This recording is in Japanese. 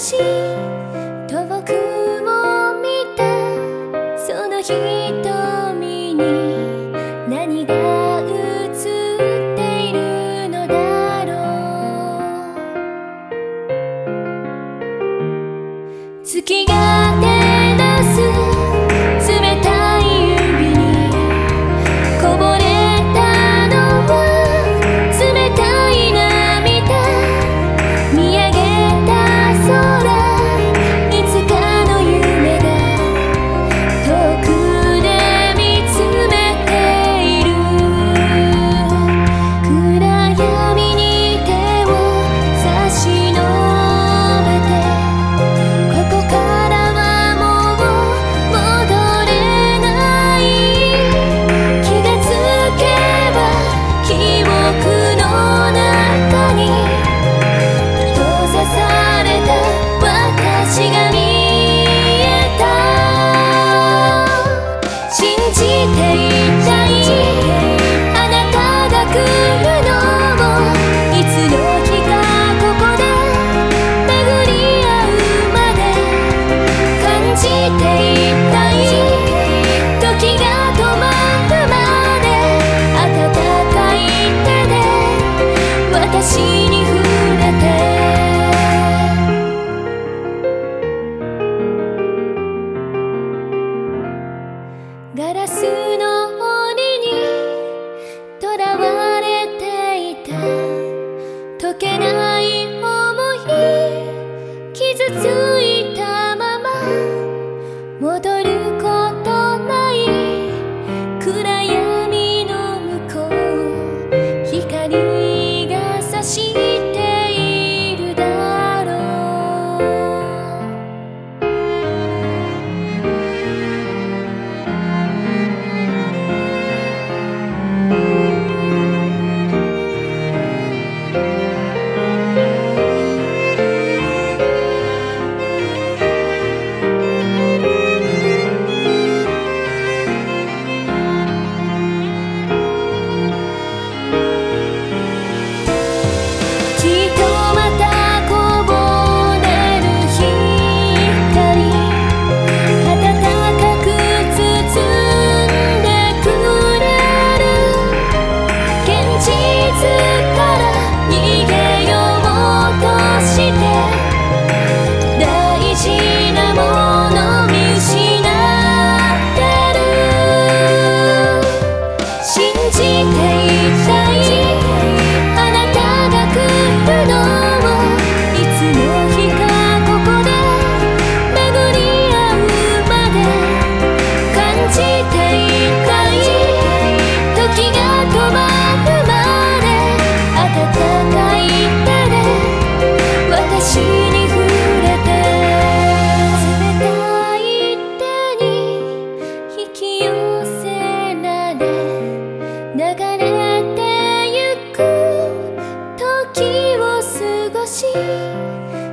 し遠くを見たその瞳に何が映っているのだろう。月が照らす冷たい指にこぼれたのは冷たい涙。見上げた空、いつかの夢が遠くで見つめている。暗闇に手を差し伸べて、ここからはもう戻れない。気がつけば記憶の中に閉ざされた私が見えた。信じていたいあなたが来るのを、いつの日かここで巡り合うまで感じていたい。時が止まるまで温かい手で私に触れて。ガラスの檻にとらわれていた溶けない想い、傷ついたまま戻ることない暗闇の向こう、光が差しているだろう。きっとまたこぼれる光、温かく包んでくれる。現実から逃げようとして大事なもの見失ってる。信じていたいあなたが来るのを、いつの日かここで巡り合うまで感じていたい。時が止まるまで温かい手で私に触れて。冷たい手に引き寄せられ流れてゆく時を過ごし